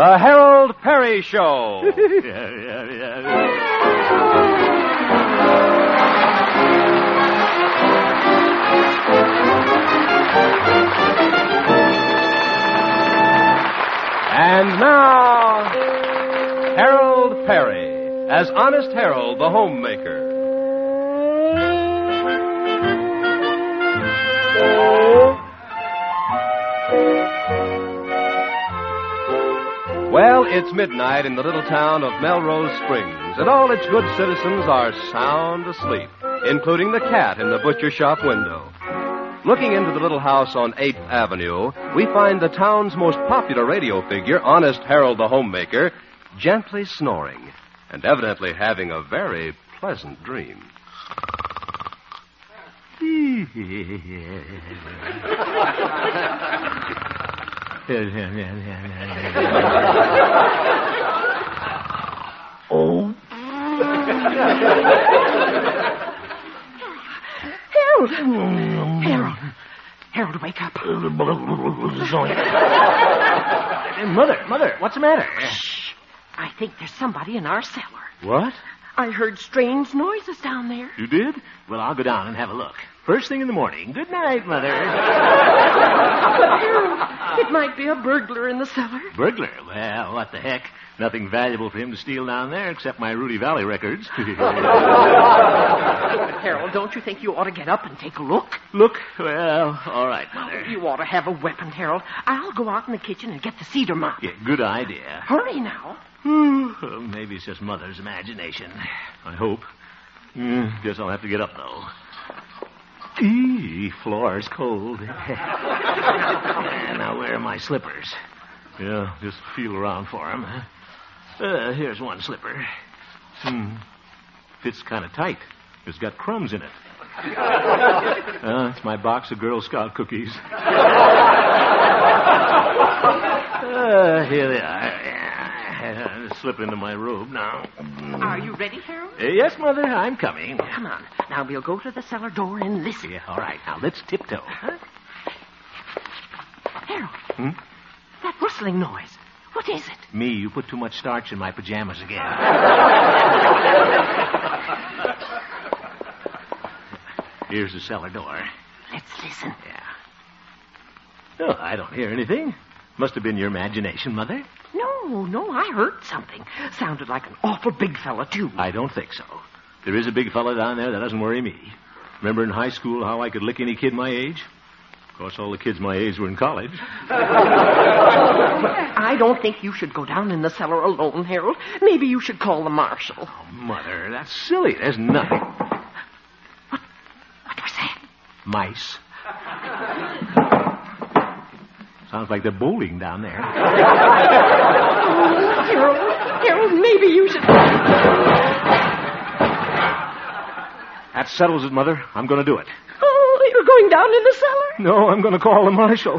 The Harold Perry Show. And now, Harold Perry as Honest Harold the Homemaker. Well, it's midnight in the little town of Melrose Springs, and all its good citizens are sound asleep, including the cat in the butcher shop window. Looking into the little house on 8th Avenue, we find the town's most popular radio figure, Honest Harold the Homemaker, gently snoring, and evidently having a very pleasant dream. Oh. Harold, wake up. Mother, what's the matter? Shh. I think there's somebody in our cellar. What? I heard strange noises down there. You did? Well, I'll go down and have a look. First thing in the morning. Good night, Mother. But, Harold, it might be a burglar in the cellar. Burglar? Well, what the heck? Nothing valuable for him to steal down there except my Rudy Valley records. But, Harold, don't you think you ought to get up and take a look? Look? Well, all right, Mother. You ought to have a weapon, Harold. I'll go out in the kitchen and get the cedar mop. Yeah, good idea. Hurry now. Well, maybe it's just Mother's imagination. I hope. Guess I'll have to get up, though. Floor's cold. Now, where are my slippers? Yeah, just feel around for them. Here's one slipper. Fits kind of tight. It's got crumbs in it. It's my box of Girl Scout cookies. Here they are. Slip into my robe now. Are you ready, Harold? Yes, Mother, I'm coming. Come on. Now we'll go to the cellar door and listen. Yeah, all right. Now let's tiptoe. Harold. That rustling noise. What is it? Me, you put too much starch in my pajamas again. Here's the cellar door. Let's listen. Yeah. Oh, I don't hear anything. Must have been your imagination, Mother. No, I heard something. Sounded like an awful big fella, too. I don't think so. There is a big fella down there that doesn't worry me. Remember in high school how I could lick any kid my age? Of course, all the kids my age were in college. I don't think you should go down in the cellar alone, Harold. Maybe you should call the marshal. Oh, Mother, that's silly. There's nothing. What was that? Mice. Sounds like they're bowling down there. Harold, maybe you should... That settles it, Mother. I'm going to do it. Oh, you're going down in the cellar? No, I'm going to call the marshal.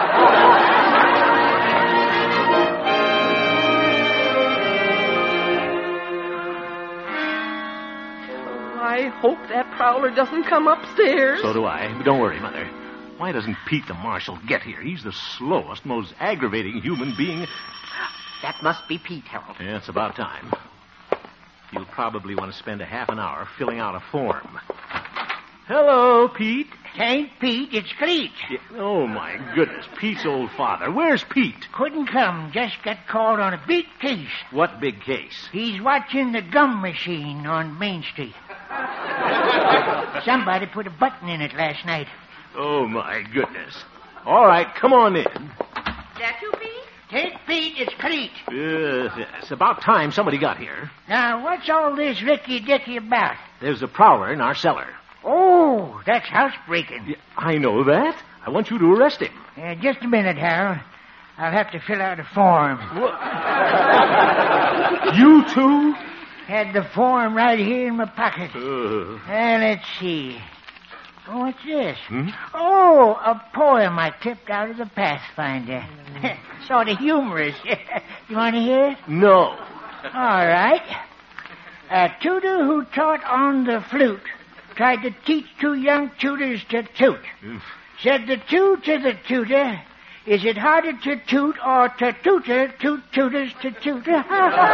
I hope that prowler doesn't come upstairs. So do I. But don't worry, Mother. Why doesn't Pete the marshal get here? He's the slowest, most aggravating human being. That must be Pete, Harold. Yeah, it's about time. You'll probably want to spend a half an hour filling out a form. Hello, Pete. It ain't Pete, it's Cleet. Yeah, oh, my goodness. Pete's old father. Where's Pete? Couldn't come. Just got called on a big case. What big case? He's watching the gum machine on Main Street. Somebody put a button in it last night. Oh, my goodness. All right, come on in. That you, Pete? Take Pete, it's Cleet. It's about time somebody got here. Now, what's all this ricky-dicky about? There's a prowler in our cellar. Oh, that's housebreaking. Yeah, I know that. I want you to arrest him. Just a minute, Harold. I'll have to fill out a form. You too? Had the form right here in my pocket. Let's see. Oh, what's this? Oh, a poem I clipped out of the Pathfinder. Sort of humorous. You want to hear it? No. All right. A tutor who taught on the flute tried to teach two young tutors to toot. Said the two to the tutor, Is it harder to toot or to tooter, tooters to tooter?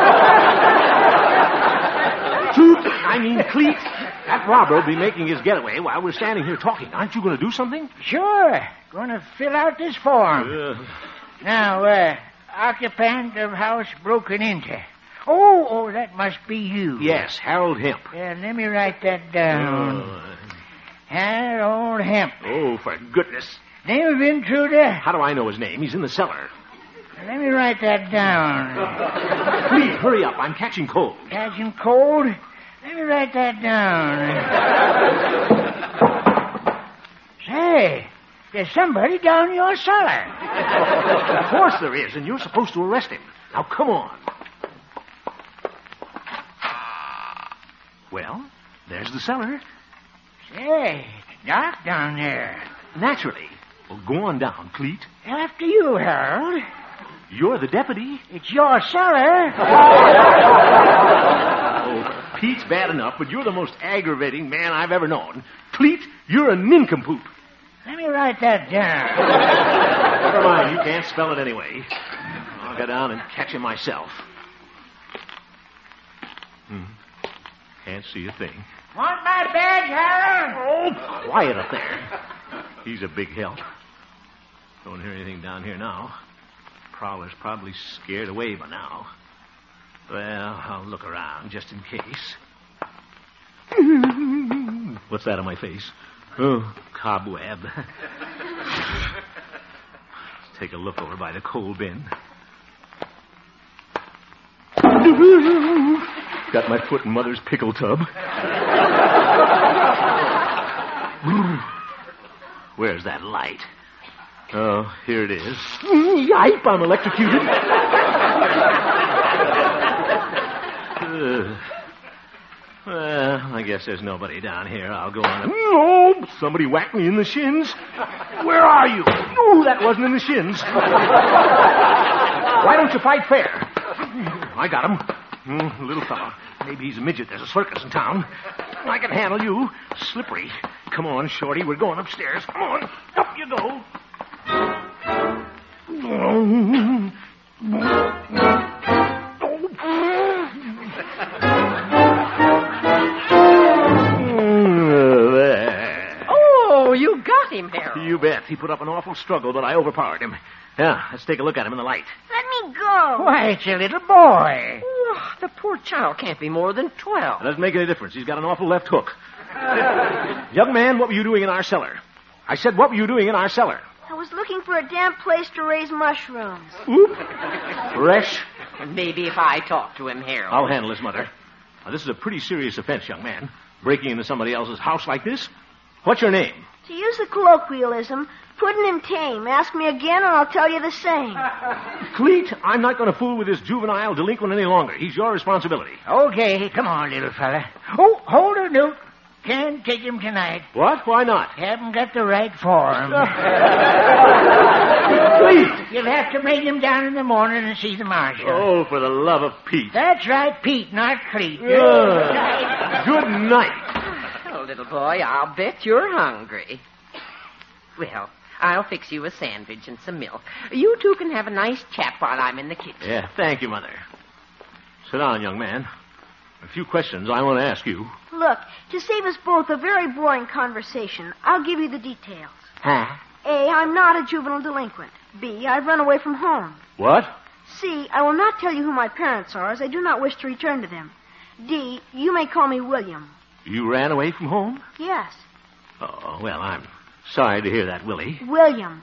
Toot! I mean, Cleet. That robber will be making his getaway while we're standing here talking. Aren't you going to do something? Sure. Going to fill out this form. Now, occupant of house broken into. Oh, that must be you. Yes, Harold Hemp. Yeah, let me write that down. Harold Hemp. Oh, for goodness. Name of intruder? How do I know his name? He's in the cellar. Let me write that down. Please, hurry up. I'm catching cold. Catching cold? Let me write that down. Say, there's somebody down your cellar. Of course there is, and you're supposed to arrest him. Now, come on. Well, there's the cellar. Say, it's dark down there. Naturally. Well, go on down, Cleet. After you, Harold. You're the deputy. It's your cellar. Oh, Pete's bad enough, but you're the most aggravating man I've ever known. Cleet, you're a nincompoop. Let me write that down. Never mind, you can't spell it anyway. I'll go down and catch him myself. Can't see a thing. Want my badge, Harold? Oh, quiet up there. He's a big help. Don't hear anything down here now. Prowler's probably scared away by now. Well, I'll look around just in case. What's that on my face? Oh, cobweb. Let's take a look over by the coal bin. Got my foot in Mother's pickle tub. Where's that light? Oh, here it is. Yipe, I'm electrocuted. Well, I guess there's nobody down here. I'll go on. No, somebody whacked me in the shins. Where are you? No, that wasn't in the shins. Why don't you fight fair? I got him. Little fella. Maybe he's a midget. There's a circus in town. I can handle you. Slippery. Come on, Shorty. We're going upstairs. Come on. Up you go. Oh, you got him, Harold. You bet. He put up an awful struggle, but I overpowered him. Yeah, let's take a look at him in the light. Let me go. Why, it's a little boy. Oh, the poor child can't be more than 12. It doesn't make any difference. He's got an awful left hook. Young man, what were you doing in our cellar? I said, what were you doing in our cellar? I was looking for a damp place to raise mushrooms. Oop. Fresh. Maybe if I talk to him, Harold. I'll handle this, Mother. Now, this is a pretty serious offense, young man. Breaking into somebody else's house like this. What's your name? To use the colloquialism, puddin' and tame. Ask me again and I'll tell you the same. Cleet, I'm not going to fool with this juvenile delinquent any longer. He's your responsibility. Okay, come on, little fella. Oh, hold her, Newt. Can't take him tonight. What? Why not? Haven't got the right form. Cleet! You'll have to bring him down in the morning and see the marshal. Oh, for the love of Pete. That's right, Pete, not Cleet. Good night. Oh, little boy, I'll bet you're hungry. Well, I'll fix you a sandwich and some milk. You two can have a nice chat while I'm in the kitchen. Yeah, thank you, Mother. Sit down, young man. A few questions I want to ask you. Look, to save us both a very boring conversation, I'll give you the details. Huh? A, I'm not a juvenile delinquent. B, I've run away from home. What? C, I will not tell you who my parents are, as I do not wish to return to them. D, you may call me William. You ran away from home? Yes, Oh, well, I'm sorry to hear that, Willie. William.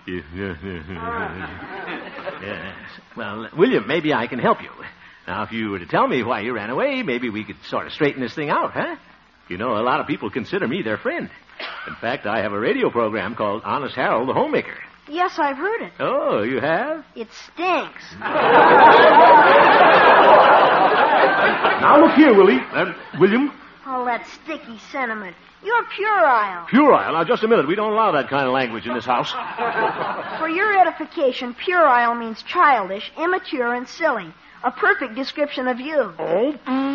Yes. Well, William, maybe I can help you. Now, if you were to tell me why you ran away, maybe we could sort of straighten this thing out, huh? You know, a lot of people consider me their friend. In fact, I have a radio program called Honest Harold the Homemaker. Yes, I've heard it. Oh, you have? It stinks. Now, look here, Willie. William? All that sticky sentiment. You're puerile. Puerile. Now, just a minute. We don't allow that kind of language in this house. For your edification, puerile means childish, immature, and silly. A perfect description of you. Oh?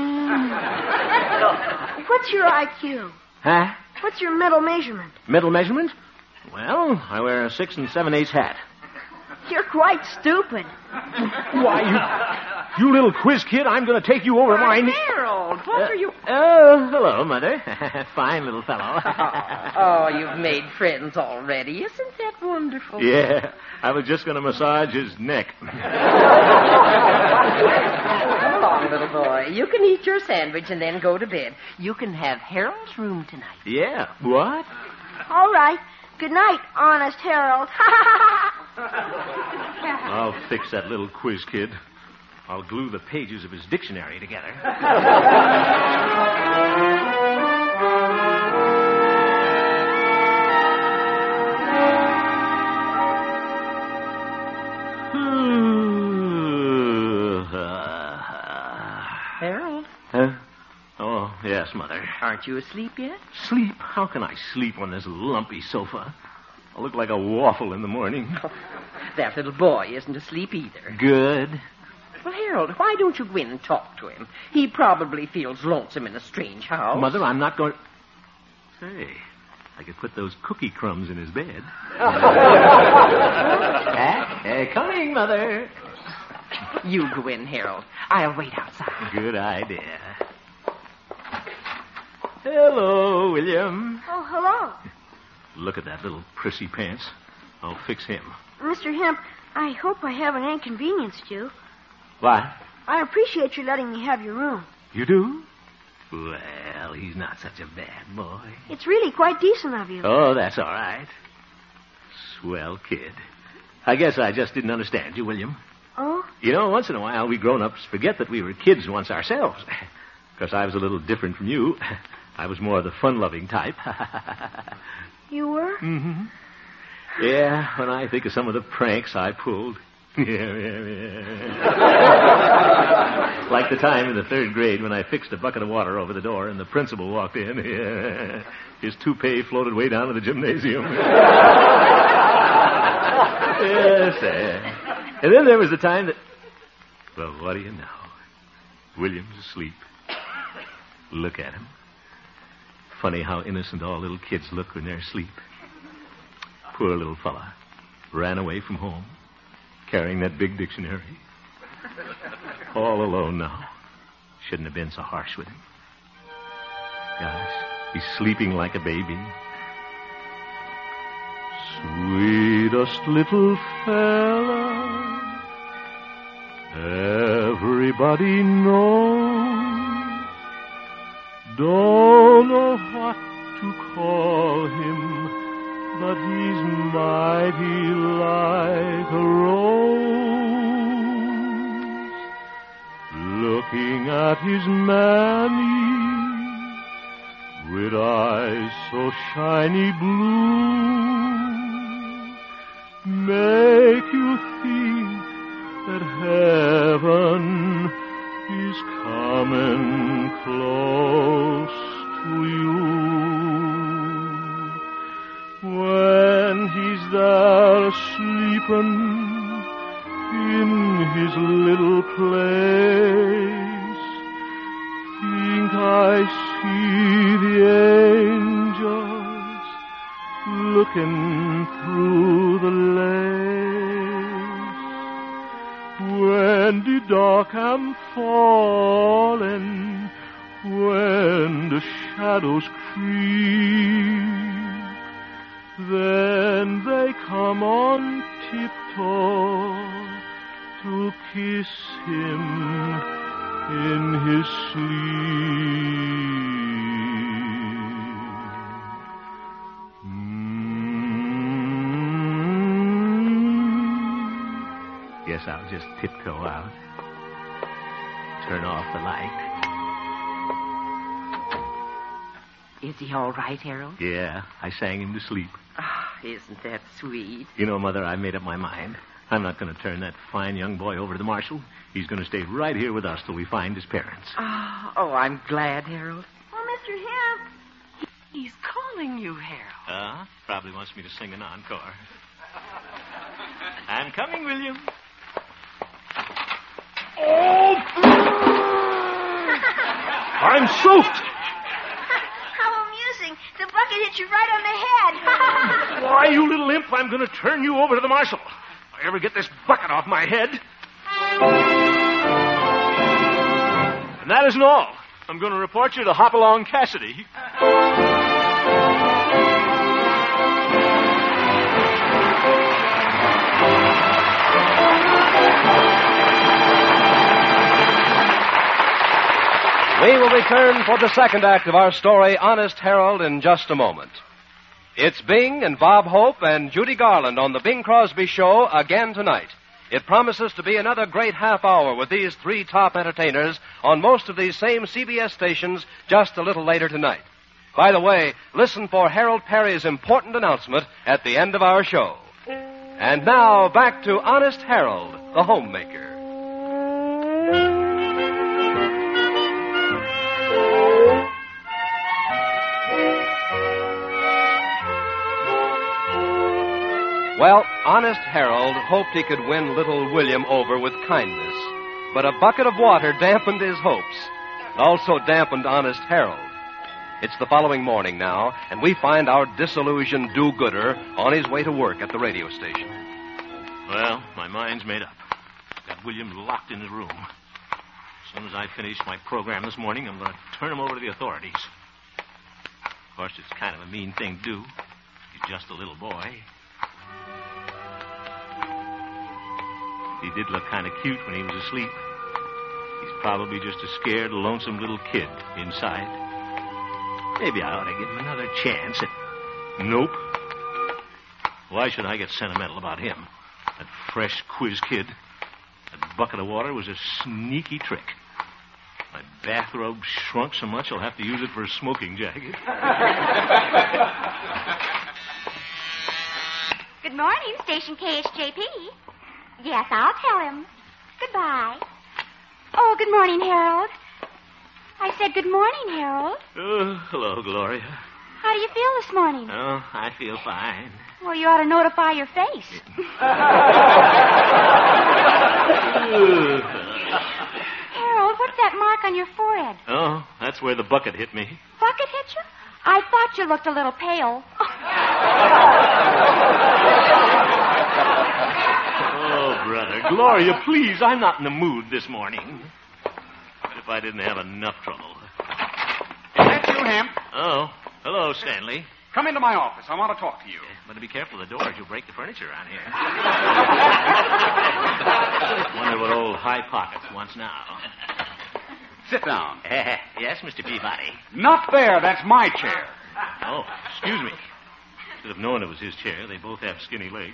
What's your IQ? Huh? What's your mental measurement? Mental measurement? Well, I wear a 6 7/8 hat. You're quite stupid. Why, you little quiz kid, I'm going to take you over my knee. Harold, what are you... Oh, hello, Mother. Fine little fellow. Oh, you've made friends already. Isn't that wonderful? Yeah, I was just going to massage his neck. Come along, little boy. You can eat your sandwich and then go to bed. You can have Harold's room tonight. Yeah, what? All right. Good night, honest Harold. I'll fix that little quiz kid. I'll glue the pages of his dictionary together. Harold? Huh? Oh, yes, Mother. Aren't you asleep yet? Sleep? How can I sleep on this lumpy sofa? I look like a waffle in the morning. That little boy isn't asleep either. Good. Well, Harold, why don't you go in and talk to him? He probably feels lonesome in a strange house. Mother, I'm not going... Say, I could put those cookie crumbs in his bed. Coming, Mother. You go in, Harold. I'll wait outside. Good idea. Hello, William. Oh, hello. Look at that little prissy pants. I'll fix him. Mr. Hemp, I hope I haven't inconvenienced you. What? I appreciate you letting me have your room. You do? Well, he's not such a bad boy. It's really quite decent of you. Oh, that's all right. Swell kid. I guess I just didn't understand you, William. Oh? You know, once in a while, we grown-ups forget that we were kids once ourselves. Because I was a little different from you. I was more of the fun-loving type. You were? Mm-hmm. Yeah, when I think of some of the pranks I pulled. Like the time in the 3rd grade when I fixed a bucket of water over the door and the principal walked in. His toupee floated way down to the gymnasium. Yes, and then there was the time that... Well, what do you know? William's asleep. Look at him. Funny how innocent all little kids look when they're asleep. Poor little fella. Ran away from home, carrying that big dictionary. All alone now. Shouldn't have been so harsh with him. Gosh, he's sleeping like a baby. Sweetest little fella, everybody knows. Don't know what to call him, but he's mighty like a rose. Looking at his mammy with eyes so shiny blue, make you think that heaven is coming close to you. When he's there sleeping in his little place, think I see the angels looking through the lace. When the dark am falling, when the shadows creep, then they come on tiptoe to kiss him in his sleep. Guess I'll just tiptoe out. Turn off the light. Is he all right, Harold? Yeah, I sang him to sleep. Ah, isn't that sweet? You know, Mother, I made up my mind. I'm not going to turn that fine young boy over to the marshal. He's going to stay right here with us till we find his parents. Oh, I'm glad, Harold. Oh, Mr. Hemp. He's calling you, Harold. Probably wants me to sing an encore. I'm coming, William. Oh! I'm soaked! How amusing. The bucket hit you right on the head. Why, you little imp, I'm going to turn you over to the marshal. I ever get this bucket off my head. And that isn't all. I'm going to report you to Hopalong Cassidy. We will return for the second act of our story, Honest Harold, in just a moment. It's Bing and Bob Hope and Judy Garland on the Bing Crosby Show again tonight. It promises to be another great half hour with these three top entertainers on most of these same CBS stations just a little later tonight. By the way, listen for Harold Perry's important announcement at the end of our show. And now, back to Honest Harold, the homemaker. Well, Honest Harold hoped he could win little William over with kindness, but a bucket of water dampened his hopes, and also dampened Honest Harold. It's the following morning now, and we find our disillusioned do-gooder on his way to work at the radio station. Well, my mind's made up. Got William locked in his room. As soon as I finish my program this morning, I'm going to turn him over to the authorities. Of course, it's kind of a mean thing to do. He's just a little boy. He did look kind of cute when he was asleep. He's probably just a scared, lonesome little kid inside. Maybe I ought to give him another chance. Nope. Why should I get sentimental about him? That fresh quiz kid. That bucket of water was a sneaky trick. My bathrobe shrunk so much I'll have to use it for a smoking jacket. Good morning, Station KSJP. Yes, I'll tell him. Goodbye. Oh, good morning, Harold. I said good morning, Harold. Oh, hello, Gloria. How do you feel this morning? Oh, I feel fine. Well, you ought to notify your face. Harold, what's that mark on your forehead? Oh, that's where the bucket hit me. Bucket hit you? I thought you looked a little pale. Oh, brother. Gloria, please, I'm not in the mood this morning. But if I didn't have enough trouble. Is that you, Hemp? Oh, hello, Stanley. Come into my office. I want to talk to you. Better be careful of the doors. You'll break the furniture around here. Wonder what old High Pockets wants now. Sit down. Yes, Mr. Peabody. Not there. That's my chair. Oh, excuse me. Should have known it was his chair. They both have skinny legs.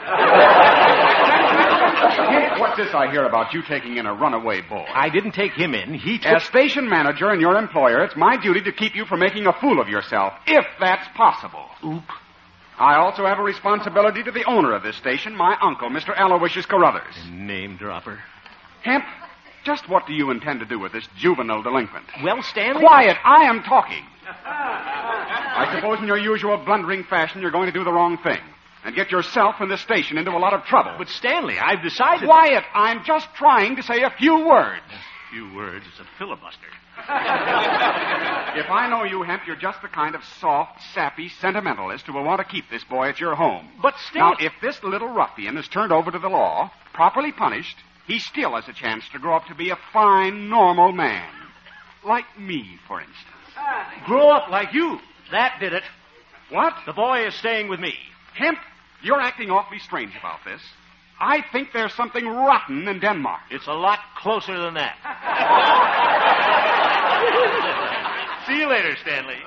What's this I hear about you taking in a runaway boy? I didn't take him in. He took... As station manager and your employer, it's my duty to keep you from making a fool of yourself, if that's possible. Oop. I also have a responsibility to the owner of this station, my uncle, Mr. Aloysius Carruthers. Name dropper. Hemp, just what do you intend to do with this juvenile delinquent? Well, Stanley... Quiet! I am talking. I suppose in your usual blundering fashion you're going to do the wrong thing and get yourself and the station into a lot of trouble. But, Stanley, I've decided... Quiet! I'm just trying to say a few words. A few words? It's a filibuster. If I know you, Hemp, you're just the kind of soft, sappy sentimentalist who will want to keep this boy at your home. But, Stanley... Now, if this little ruffian is turned over to the law, properly punished, he still has a chance to grow up to be a fine, normal man. Like me, for instance. Grow up like you. That did it. What? The boy is staying with me. Hemp, you're acting awfully strange about this. I think there's something rotten in Denmark. It's a lot closer than that. See you later, Stanley.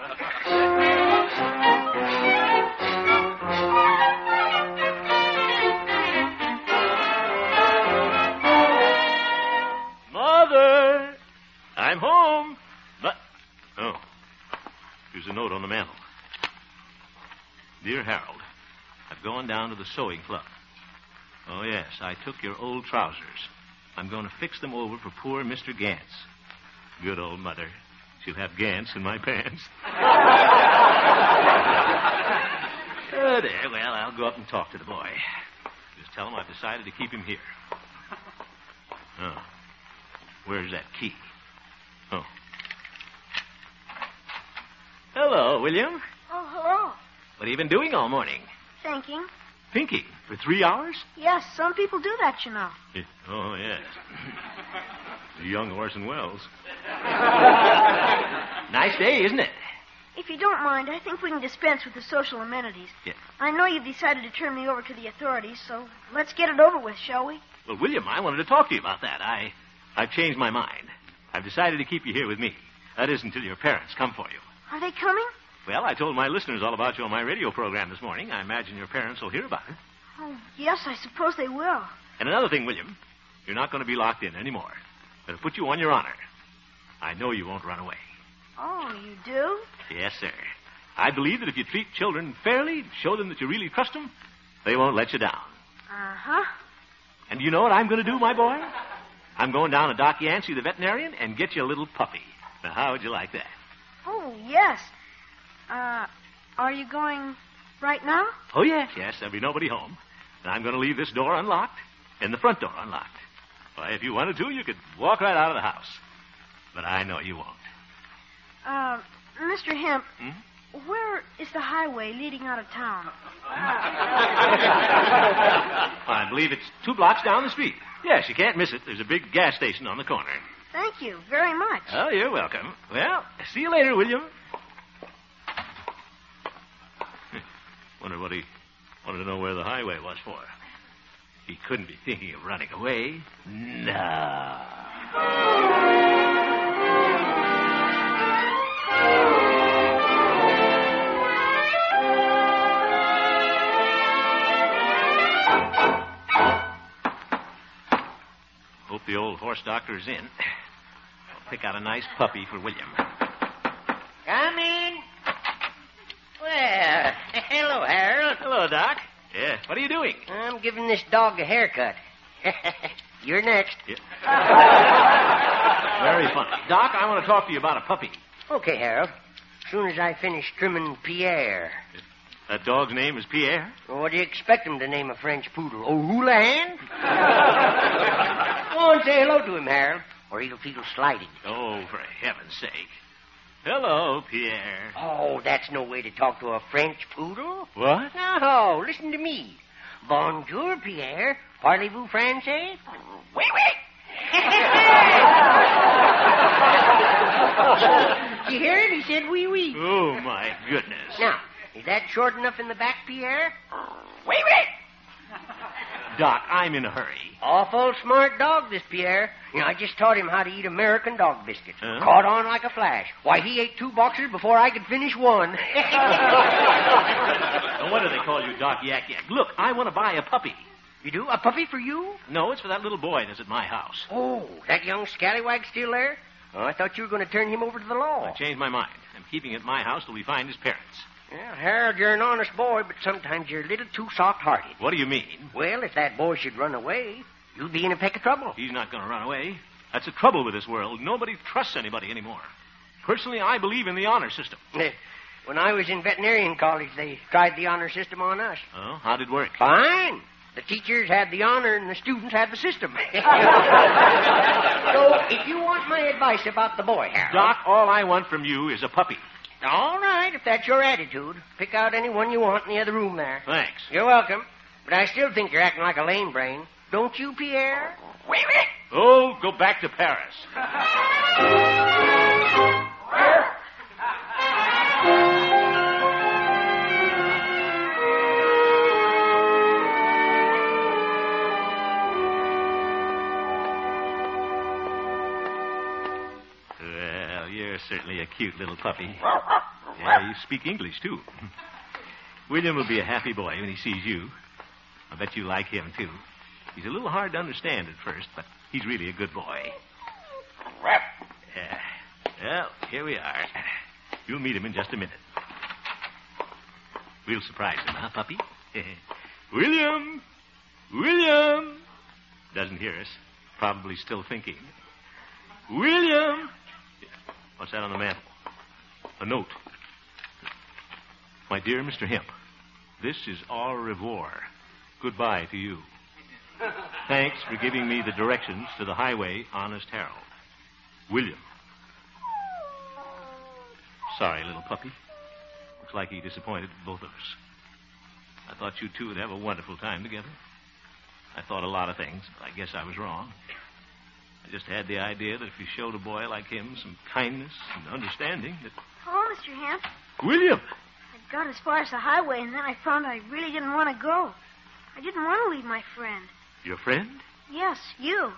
Mother, I'm home. But, oh, here's a note on the mantel. Dear Harold, I've gone down to the sewing club. Oh, yes, I took your old trousers. I'm going to fix them over for poor Mr. Gantz. Good old mother. She'll have Gantz in my pants. Oh, there. Well, I'll go up and talk to the boy. Just tell him I've decided to keep him here. Oh, where's that key? Oh. Hello, William. Oh, hello. What have you been doing all morning? Thinking. Thinking for 3 hours? Yes, some people do that, you know. Oh, yes. The young Orson Welles. Nice day, isn't it? If you don't mind, I think we can dispense with the social amenities. Yeah. I know you've decided to turn me over to the authorities, so let's get it over with, shall we? Well, William, I wanted to talk to you about that. I've changed my mind. I've decided to keep you here with me. That is until your parents come for you. Are they coming? Well, I told my listeners all about you on my radio program this morning. I imagine your parents will hear about it. Oh, yes, I suppose they will. And another thing, William, you're not going to be locked in anymore. They'll put you on your honor. I know you won't run away. Oh, you do? Yes, sir. I believe that if you treat children fairly, show them that you really trust them, they won't let you down. Uh-huh. And you know what I'm going to do, my boy? I'm going down to Doc Yancey, the veterinarian, and get you a little puppy. Now, how would you like that? Oh, yes. Are you going right now? Oh, yes. There'll be nobody home. And I'm going to leave this door unlocked and the front door unlocked. Why, if you wanted to, you could walk right out of the house. But I know you won't. Mr. Hemp, where is the highway leading out of town? I believe it's 2 blocks down the street. Yes, you can't miss it. There's a big gas station on the corner. Thank you very much. Oh, you're welcome. Well, see you later, William. Wonder what he wanted to know where the highway was for. He couldn't be thinking of running away. No. Hope the old horse doctor's in. I'll pick out a nice puppy for William. Come in. Well, hello, Harold. Hello, Doc. Yeah, what are you doing? I'm giving this dog a haircut. You're next. Yeah. Very funny. Doc, I want to talk to you about a puppy. Okay, Harold. As soon as I finish trimming Pierre. That dog's name is Pierre? Well, what do you expect him to name a French poodle? Oh, Houlihan? Go and say hello to him, Harold, or he'll feel slighted. Oh, for heaven's sake. Hello, Pierre. Oh, that's no way to talk to a French poodle. What? No, listen to me. Bonjour, Pierre. Parlez-vous français? Oui, oui. Did you hear it? He said oui, oui. Oh, my goodness. Now, is that short enough in the back, Pierre? Oui, oui. Doc, I'm in a hurry. Awful smart dog, this Pierre. You know, I just taught him how to eat American dog biscuits. Huh? Caught on like a flash. Why, he ate 2 boxes before I could finish one. No wonder they call you Doc Yak Yak. Look, I want to buy a puppy. You do? A puppy for you? No, it's for that little boy that's at my house. Oh, that young scallywag still there? Oh, I thought you were going to turn him over to the law. I changed my mind. I'm keeping him at my house till we find his parents. Well, Harold, you're an honest boy, but sometimes you're a little too soft-hearted. What do you mean? Well, if that boy should run away, you'll be in a peck of trouble. He's not going to run away. That's the trouble with this world. Nobody trusts anybody anymore. Personally, I believe in the honor system. When I was in veterinarian college, they tried the honor system on us. Oh, how'd it work? Fine. The teachers had the honor and the students had the system. So, if you want my advice about the boy, Harold... Doc, all I want from you is a puppy. All right, if that's your attitude. Pick out any one you want in the other room there. Thanks. You're welcome. But I still think you're acting like a lame brain. Don't you, Pierre? Oui, oui. Oh, go back to Paris. Well, you're certainly a cute little puppy. Yeah, you speak English, too. William will be a happy boy when he sees you. I bet you like him, too. He's a little hard to understand at first, but he's really a good boy. Yeah. Well, here we are. You'll meet him in just a minute. We'll surprise him, huh, puppy? William! William! Doesn't hear us. Probably still thinking. William! What's that on the mantel? A note. My dear Mr. Hemp, this is au revoir. Goodbye to you. Thanks for giving me the directions to the highway, Honest Harold. William. Sorry, little puppy. Looks like he disappointed both of us. I thought you two would have a wonderful time together. I thought a lot of things, but I guess I was wrong. I just had the idea that if you showed a boy like him some kindness and understanding, that... Hello, Mr. Hemp. William! I got as far as the highway, and then I found I really didn't want to go. I didn't want to leave my friend. Your friend? Yes, you.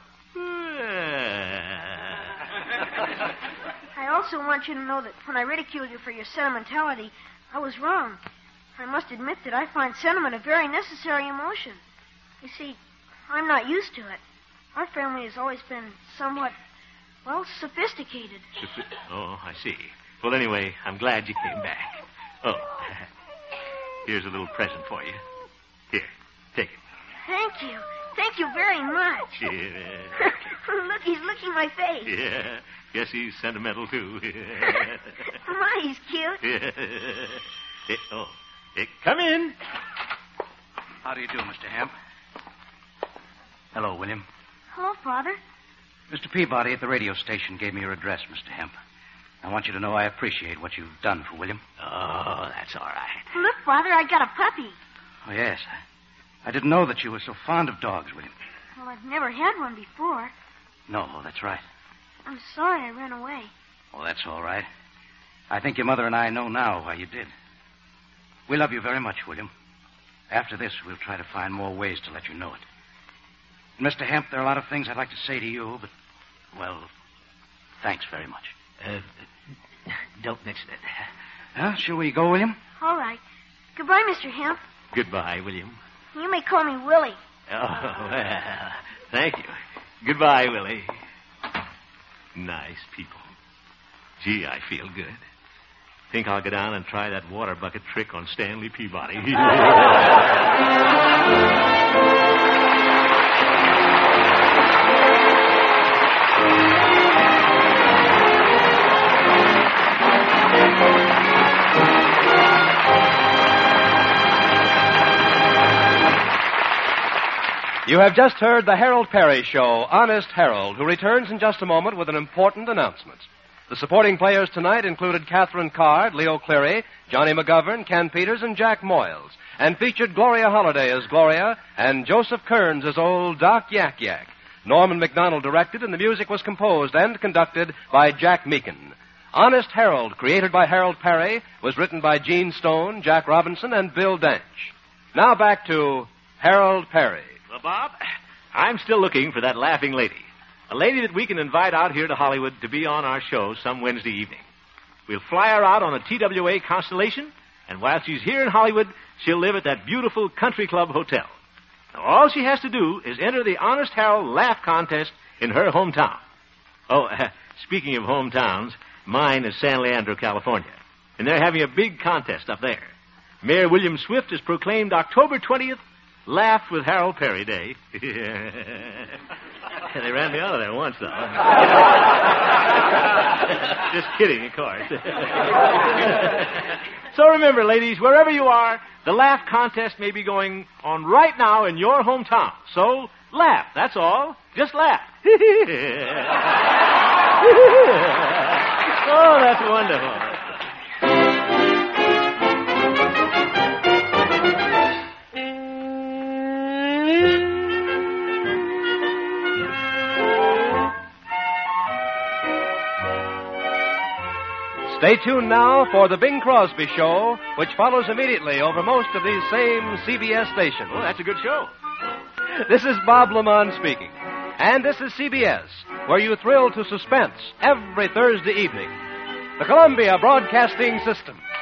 I also want you to know that when I ridiculed you for your sentimentality, I was wrong. I must admit that I find sentiment a very necessary emotion. You see, I'm not used to it. Our family has always been somewhat, well, sophisticated. Oh, I see. Well, anyway, I'm glad you came back. Oh, here's a little present for you. Here, take it. Thank you. Thank you very much. Yeah. Look, he's licking my face. Yeah. Guess he's sentimental, too. My, he's cute. Yeah. Come in. How do you do, Mr. Hemp? Hello, William. Hello, Father. Mr. Peabody at the radio station gave me your address, Mr. Hemp. I want you to know I appreciate what you've done for William. Oh, that's all right. Look, Father, I got a puppy. Oh, yes. I didn't know that you were so fond of dogs, William. Well, I've never had one before. No, that's right. I'm sorry I ran away. Oh, that's all right. I think your mother and I know now why you did. We love you very much, William. After this, we'll try to find more ways to let you know it. And Mr. Hemp, there are a lot of things I'd like to say to you, but, well, thanks very much. Don't mention it. Huh? Shall we go, William? All right. Goodbye, Mr. Hemp. Goodbye, William. You may call me Willie. Oh, well, thank you. Goodbye, Willie. Nice people. Gee, I feel good. Think I'll go down and try that water bucket trick on Stanley Peabody. You have just heard the Harold Perry Show, Honest Harold, who returns in just a moment with an important announcement. The supporting players tonight included Catherine Card, Leo Cleary, Johnny McGovern, Ken Peters, and Jack Moyles, and featured Gloria Holliday as Gloria and Joseph Kearns as old Doc Yak Yak. Norman McDonald directed, and the music was composed and conducted by Jack Meakin. Honest Harold, created by Harold Perry, was written by Gene Stone, Jack Robinson, and Bill Dench. Now back to Harold Perry. Well, Bob, I'm still looking for that laughing lady. A lady that we can invite out here to Hollywood to be on our show some Wednesday evening. We'll fly her out on a TWA Constellation, and while she's here in Hollywood, she'll live at that beautiful Country Club Hotel. Now, all she has to do is enter the Honest Harold Laugh Contest in her hometown. Oh, speaking of hometowns, mine is San Leandro, California, and they're having a big contest up there. Mayor William Swift has proclaimed October 20th Laugh with Harold Perry Day. They ran me out of there once, though. Just kidding, of course. So remember, ladies, wherever you are, the laugh contest may be going on right now in your hometown. So laugh, that's all. Just laugh. Oh, that's wonderful. Stay tuned now for The Bing Crosby Show, which follows immediately over most of these same CBS stations. Oh, that's a good show. This is Bob Lamont speaking. And this is CBS, where you thrill to suspense every Thursday evening. The Columbia Broadcasting System.